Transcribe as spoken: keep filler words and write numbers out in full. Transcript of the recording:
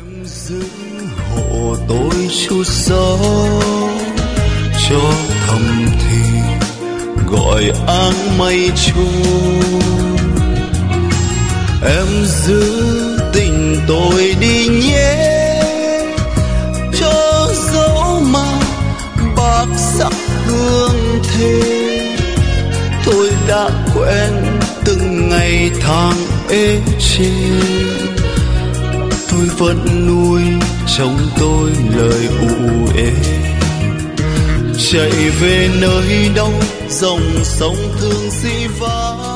em giữ hộ tôi chút gió cho thầm thì gọi áng mây trôi. Em giữ tình tôi đi nhé, cho dẫu mà bạc sắc hương thề. Tôi đã quen từng ngày tháng ê chề, tôi vẫn nuôi trong tôi lời u ê. Chạy về nơi đâu dòng sông thương dĩ vãng,